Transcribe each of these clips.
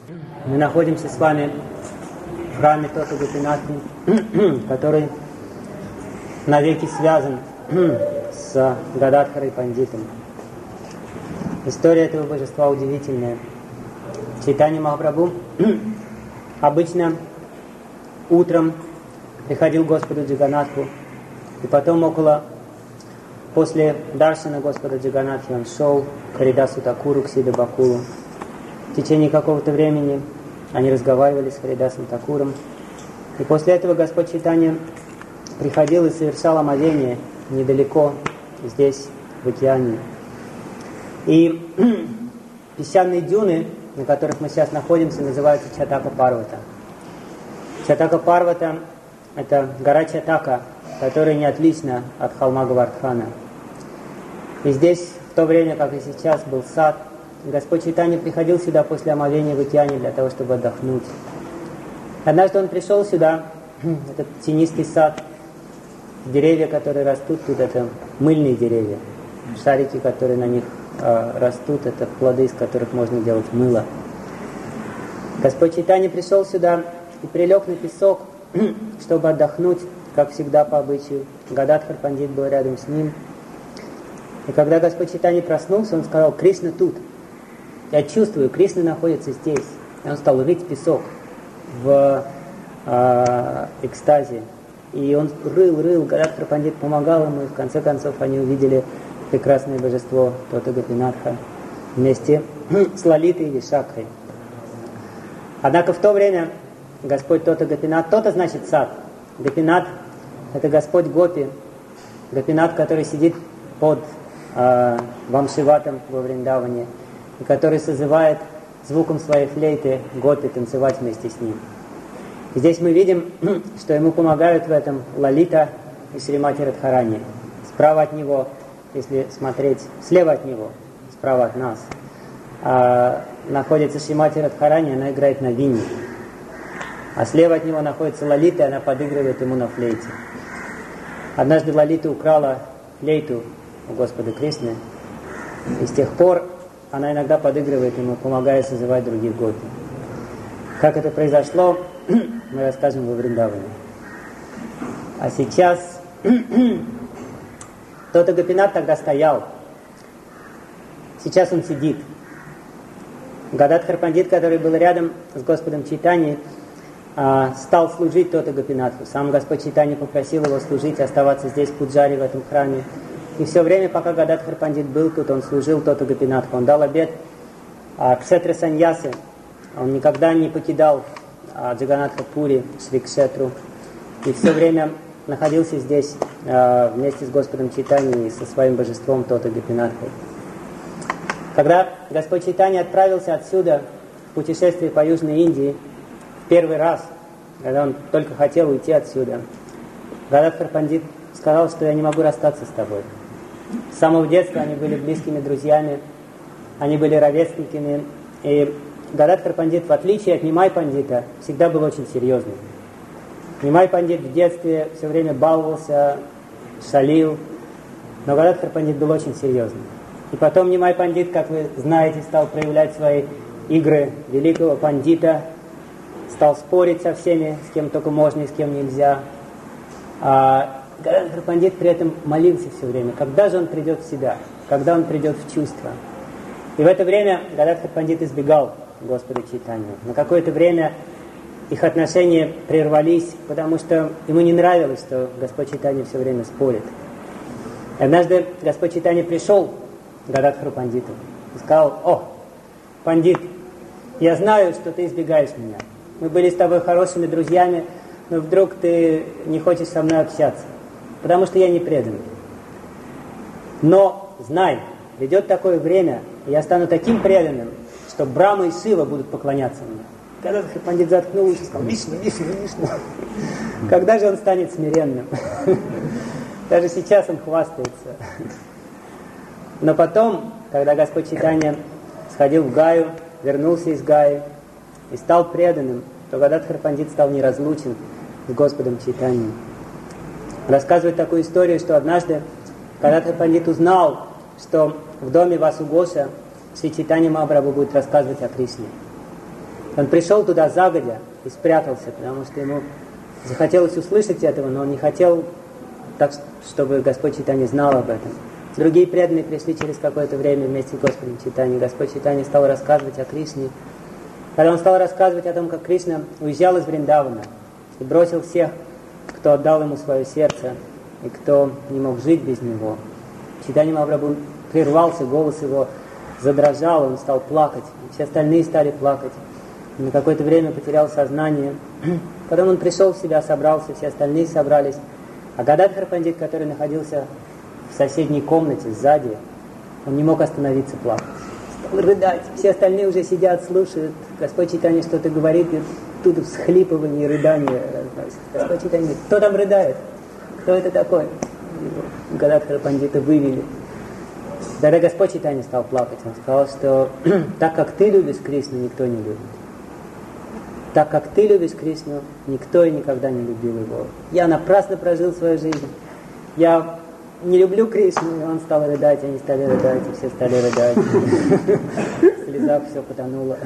Мы находимся с вами в храме Тота Гопинатхи, который навеки связан с Гададхарой Пандитом. История этого божества удивительная. Чайтанья Махапрабху обычно утром приходил к Господу Джаганатху, и потом после даршана Господа Джаганатхи он шел к Харидасу Такуру, к Сида Бакулу. В течение какого-то времени они разговаривали с Харидасом Такуром. И после этого Господь Чайтанья приходил и совершал омовение недалеко, здесь, в океане. И песчаные дюны, на которых мы сейчас находимся, называются Чатака Парвата. Чатака Парвата – это гора Чатака, которая не отлична от холма Гавардхана. И здесь, в то время, как и сейчас, был сад. Господь Чайтанья приходил сюда после омовения в океане для того, чтобы отдохнуть. Однажды он пришел сюда, этот тенистый сад, деревья, которые растут тут, это мыльные деревья. Шарики, которые на них растут, это плоды, из которых можно делать мыло. Господь Чайтанья пришел сюда и прилег на песок, чтобы отдохнуть, как всегда по обычаю. Гададхар Пандит был рядом с ним. И когда Господь Чайтанья проснулся, он сказал: «Кришна тут. Я чувствую, Кришна находится здесь». И он стал рыть песок в экстазе. И он рыл, Гададхар Пандит помогал ему, и в конце концов они увидели прекрасное божество Тота Гопинатха вместе с Лалитой и Вишакхой. Однако в то время Господь Тота Гопинат, Тота значит сад, Гопинат это Господь Гопи, Гопинат, который сидит под Вамшиватом во Вриндаване, и который созывает звуком своей флейты Гопи танцевать вместе с ним. И здесь мы видим, что ему помогают в этом Лалита и Шримати Радхарани. Справа от него, если смотреть, слева от него, справа от нас, находится Шримати Радхарани, она играет на винне. А слева от него находится Лалита, и она подыгрывает ему на флейте. Однажды Лалита украла флейту у Господа Кришны, и с тех пор она иногда подыгрывает ему, помогая созывать других гопи. Как это произошло, мы расскажем во Вриндаване. А сейчас Тота Гопинат тогда стоял. Сейчас он сидит. Гададхар Пандит, который был рядом с Господом Чайтаньей, стал служить Тота Гопинатху. Сам Господь Чайтанья попросил его служить, оставаться здесь в Пуджаре, в этом храме. И все время, пока Гададхар Пандит был тут, он служил Тота Гопинатху. Он дал обет Кшетра Саньясы. Он никогда не покидал Джаганатха Пури, Шри Кшетру. И все время находился здесь вместе с Господом Чайтаньей и со своим божеством Тота Гопинатхой. Когда Господь Чайтанья отправился отсюда в путешествие по Южной Индии, в первый раз, когда он только хотел уйти отсюда, Гададхар Пандит сказал, что я не могу расстаться с тобой. С самого детства они были близкими друзьями, они были ровесниками, и Гададхар Пандит, в отличие от Нимай Пандита, всегда был очень серьезным. Нимай Пандит в детстве все время баловался, шалил, но Гададхар Пандит был очень серьезным. И потом Нимай Пандит, как вы знаете, стал проявлять свои игры великого пандита, стал спорить со всеми, с кем только можно и с кем нельзя. Гададхар Пандит при этом молился все время, когда же он придет в себя, когда он придет в чувство. И в это время Гададхар Пандит избегал Господа Чайтанью. На какое-то время их отношения прервались, потому что ему не нравилось, что Господь Чайтанья все время спорит. И однажды Господь Чайтанья пришел к Гададхару Пандиту и сказал: «О, Пандит, я знаю, что ты избегаешь меня. Мы были с тобой хорошими друзьями, но вдруг ты не хочешь со мной общаться, потому что я не предан. Но знай, придет такое время, и я стану таким преданным, что Брахма и Шива будут поклоняться мне». Гададхар Пандит заткнулся и сказал: «Вишну, Вишну, Вишну». Когда же он станет смиренным? Даже сейчас он хвастается. Но потом, когда Господь Чайтанья сходил в Гаю, вернулся из Гаи и стал преданным, то Гададхар Пандит стал неразлучен с Господом Чайтаньей. Рассказывает такую историю, что однажды Гададхар Пандит узнал, что в доме Васу Гоша Шри Чайтанья Махапрабху будет рассказывать о Кришне. Он пришел туда загодя и спрятался, потому что ему захотелось услышать этого, но он не хотел так, чтобы Господь Чайтанья знал об этом. Другие преданные пришли через какое-то время вместе с Господом Чайтаньей. Господь Чайтанья стал рассказывать о Кришне. Когда он стал рассказывать о том, как Кришна уезжал из Вриндавана и бросил всех, кто отдал ему свое сердце и кто не мог жить без него, Чайтанья Махапрабху прервался, голос его задрожал, он стал плакать. Все остальные стали плакать. На какое-то время потерял сознание. Потом он пришел в себя, собрался, все остальные собрались. А Гададхар Пандит, который находился в соседней комнате сзади, он не мог остановиться плакать. Стал рыдать. Все остальные уже сидят, слушают. Господь Чайтанья что-то говорит, и тут всхлипывание и рыдание разносит. Господь Чайтанья говорит: кто там рыдает? Кто это такой? Гададхара Пандита вывели. Тогда Господь Чайтанья стал плакать. Он сказал, что так как ты любишь Кришну, никто не любит. Так как ты любишь Кришну, никто и никогда не любил его. Я напрасно прожил свою жизнь. Я не люблю Кришну. И он стал рыдать, они стали рыдать, и все стали рыдать. В слезах все потонуло.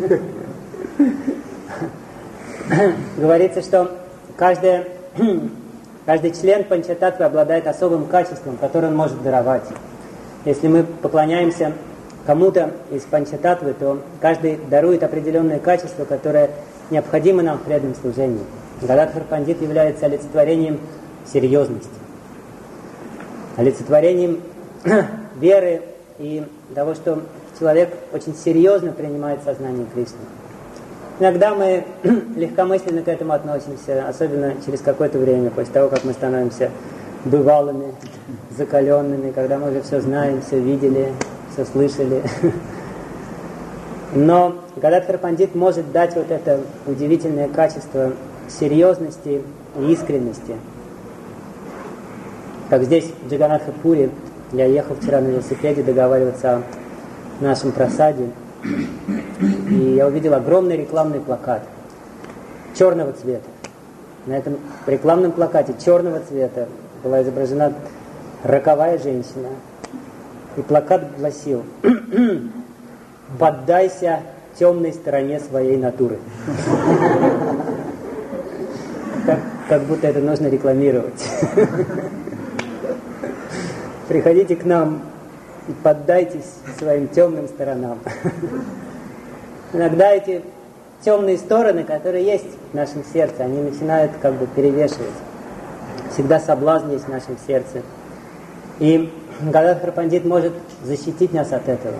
Говорится, что каждый член Панчататтвы обладает особым качеством, которое он может даровать. Если мы поклоняемся кому-то из Панчататтвы, то каждый дарует определенное качество, которое необходимо нам в преданном служении. Гададхар Пандит является олицетворением серьезности, олицетворением веры и того, что человек очень серьезно принимает сознание Кришны. Иногда мы легкомысленно к этому относимся, особенно через какое-то время, после того, как мы становимся бывалыми, закаленными, когда мы уже все знаем, все видели, все слышали. Но Гададхар Пандит может дать вот это удивительное качество серьезности и искренности. Как здесь, в Джаганатха-Пури, я ехал вчера на велосипеде договариваться о нашем прасаде, и я увидел огромный рекламный плакат черного цвета. На этом рекламном плакате черного цвета была изображена роковая женщина. И плакат гласил: «Поддайся темной стороне своей натуры». Как будто это нужно рекламировать. Приходите к нам и поддайтесь своим темным сторонам. Иногда эти темные стороны, которые есть в нашем сердце, они начинают как бы перевешивать. Всегда соблазн есть в нашем сердце. И Гададхар Пандит может защитить нас от этого.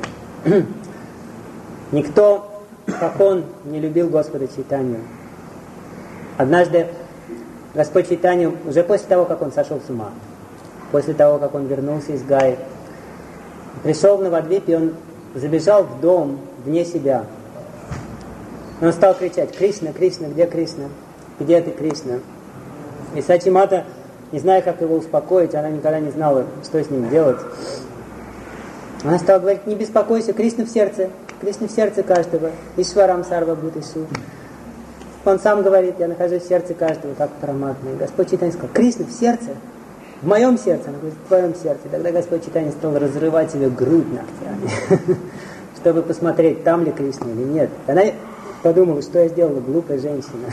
Никто, как он, не любил Господа Чайтанью. Однажды Господь Чайтанья, уже после того, как он сошел с ума, после того, как он вернулся из Гаи, пришел в Навадвип, и он забежал в дом вне себя. Он стал кричать: «Кришна, Кришна, где Кришна? Где ты, Кришна?» И Сачи Мата, не зная, как его успокоить, она никогда не знала, что с ним делать. Она стала говорить: «Не беспокойся, Кришна в сердце каждого. Ишварам сарва бхутешу». Он сам говорит: «Я нахожусь в сердце каждого, как Параматма». И Господь Чайтанья сказал: «Кришна в сердце? В моем сердце?» Она говорит: «В твоем сердце». Тогда Господь Чайтанья стал разрывать себе грудь ногтями, чтобы посмотреть, там ли Кришна или нет. Она подумала, что я сделала, глупая женщина.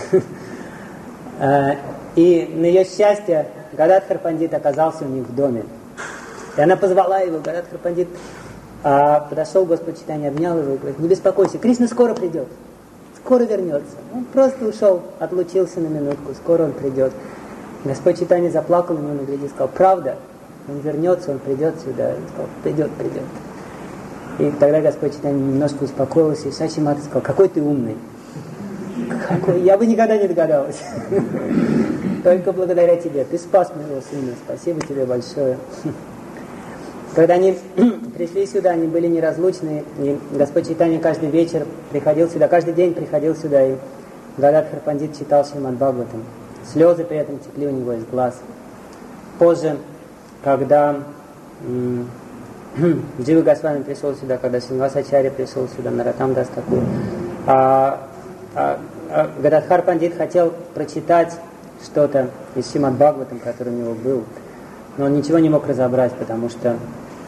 И на ее счастье Гададхар Пандит оказался у них в доме. И она позвала его. Гададхар Пандит подошел, Господь Чайтанья обнял его и говорит: «Не беспокойся, Кришна скоро придет, скоро вернется». Он просто ушел, отлучился на минутку, скоро он придет. Господь Чайтанья заплакал у него на груди и сказал: «Правда, он вернется, он придет сюда». Он сказал: «Придет». И тогда Господь Чайтанья немножко успокоился, и Сачи Мата сказал: «Какой ты умный». Какой? Я бы никогда не догадалась. Только благодаря тебе. Ты спас моего сына. Спасибо тебе большое. Когда они пришли сюда, они были неразлучны. И Господь Чайтанья каждый вечер приходил сюда, каждый день приходил сюда. И Гададхар Пандит читал Шримад Бхагаватам. Слезы при этом текли у него из глаз. Позже, когда Джива Госвами пришел сюда, когда Шинвасачарья пришел сюда, Нароттам Дас Такур, Гададхар Пандит хотел прочитать что-то из Шримад Бхагаватам, который у него был, но он ничего не мог разобрать, потому что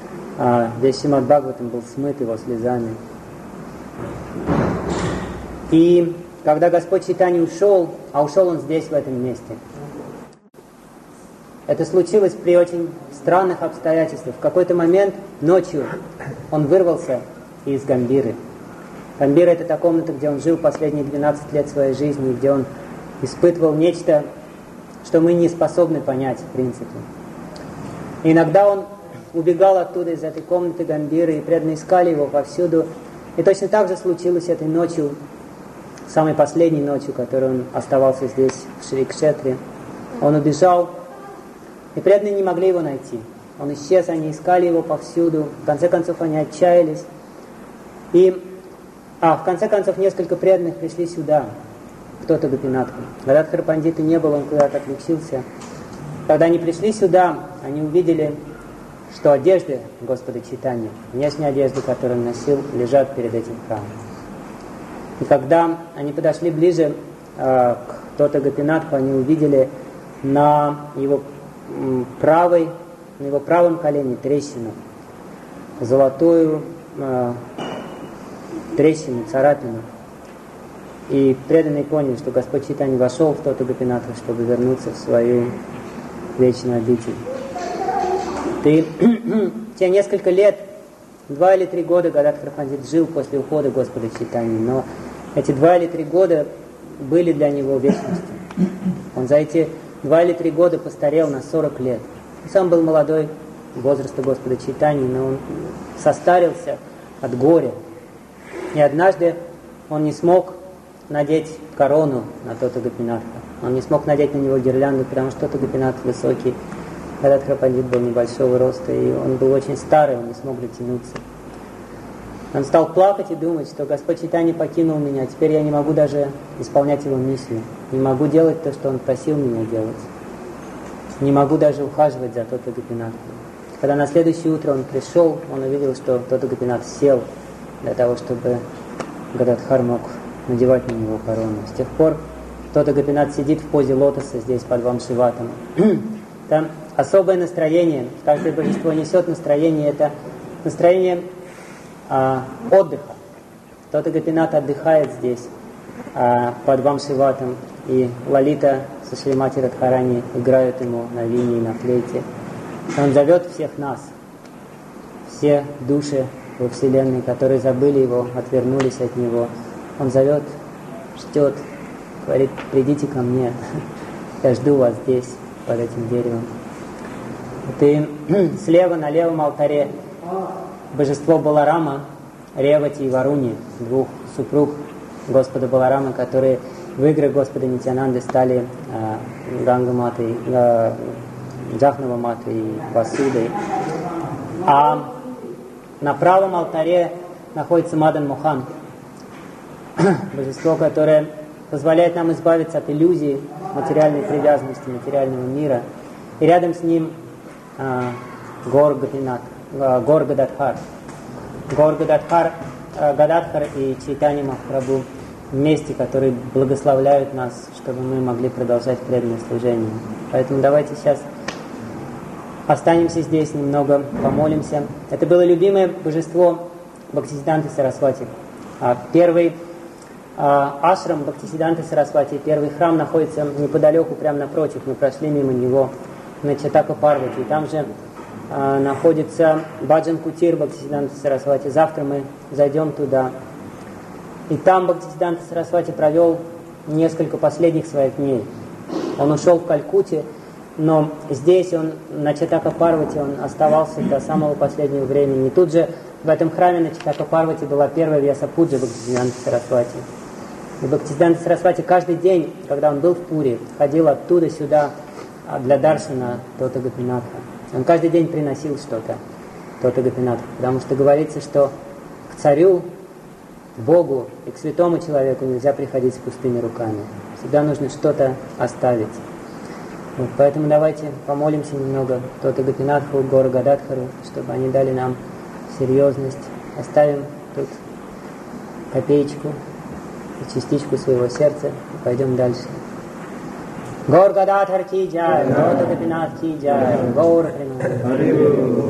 весь Шримад Бхагаватам был смыт его слезами. И когда Господь Чайтанья ушел, а ушел он здесь, в этом месте, это случилось при очень странных обстоятельствах. В какой-то момент ночью он вырвался из Гамбиры. Гамбира — это та комната, где он жил последние 12 лет своей жизни, где он испытывал нечто, что мы не способны понять в принципе. И иногда он убегал оттуда, из этой комнаты Гамбиры, и преданные искали его повсюду. И точно так же случилось этой ночью, самой последней ночью, которой он оставался здесь, в Шри-Кшетре. Он убежал, и преданные не могли его найти. Он исчез, они искали его повсюду. В конце концов, они отчаялись. В конце концов, несколько преданных пришли сюда, кто-то Гопинатху. Гададхара Пандита не было, он куда-то отключился. Когда они пришли сюда, они увидели, что одежды Господа Чайтаньи, внешние одежды, которые он носил, лежат перед этим храмом. И когда они подошли ближе к Тота Гопинатху, они увидели на его правом колене трещину, золотую трещину, царапину. И преданные поняли, что Господь Чайтанья вошел в Тота Гопинатху, чтобы вернуться в свою вечную обитель. И те несколько лет, 2 или 3 года Гададхара Пандит жил после ухода Господа Чайтаньи, но эти 2 или 3 года были для него вечностью. Он за эти 2 или 3 года постарел на 40 лет. Он сам был молодой, возраста Господа Чайтаньи, но он состарился от горя. И однажды он не смог надеть корону на Тота Гопинатха. Он не смог надеть на него гирлянду, потому что Тота Гопинатх высокий, Гададхара Пандит был небольшого роста, и он был очень старый, он не смог дотянуться. Он стал плакать и думать, что Господь Чайтанья покинул меня, теперь я не могу даже исполнять его миссию, не могу делать то, что он просил меня делать, не могу даже ухаживать за Тота Гопинатхом. Когда на следующее утро он пришел, он увидел, что Тота Гопинатх сел для того, чтобы Гададхар мог надевать на него корону. С тех пор Тота Гопинатх сидит в позе лотоса здесь под Вамшиватом. Там особое настроение, каждое божество несет настроение, это настроение отдыха. Тота Гопинатх отдыхает здесь под Вамшиватом, и Лалита со Шримати Радхарани играют ему на вине и на флейте. Он зовет всех нас, все души во Вселенной, которые забыли его, отвернулись от него. Он зовет, ждет, говорит: придите ко мне, я жду вас здесь, под этим деревом. И слева на левом алтаре божество Баларама, Ревати и Варуни, 2 супруг Господа Баларама, которые в играх Господа Нитьянанды стали Ганга-матой, Джахнава-матой и Васудой. А на правом алтаре находится Мадан Мохан, божество, которое позволяет нам избавиться от иллюзии материальной привязанности, материального мира. И рядом с ним Гор Гададхар. Гор Гададхар и Чайтанья Махапрабху вместе, которые благословляют нас, чтобы мы могли продолжать преданное служение. Поэтому давайте сейчас останемся здесь немного, помолимся. Это было любимое божество Бхактисиддханты Сарасвати. Первый ашрам Бхактисиддханты Сарасвати, первый храм находится неподалеку, прямо напротив. Мы прошли мимо него на Чатака-Парвати. И там же находится Баджан-Кутир Бхактисиддханты Сарасвати. Завтра мы зайдем туда. И там Бхактисиддханта Сарасвати провел несколько последних своих дней. Он ушел в Калькутте, но здесь он, на Чатака-Парвати, он оставался до самого последнего времени. И тут же в этом храме на Чатака-Парвати была первая Вьясапуджа Бхактисиддханты Сарасвати. И Бхактисиддханта Сарасвати каждый день, когда он был в Пури, ходил оттуда сюда для даршана Тота Гопинатха. Он каждый день приносил что-то Тота Гопинатха, потому что говорится, что к царю, к Богу и к святому человеку нельзя приходить с пустыми руками. Всегда нужно что-то оставить. Вот, поэтому давайте помолимся немного Тота Гопинатху, Гору Гададхару, чтобы они дали нам серьезность. Оставим тут копеечку и частичку своего сердца и пойдем дальше. Гор Гададхар ки джай, Тота Гопинатх ки джай, Гор Хринам.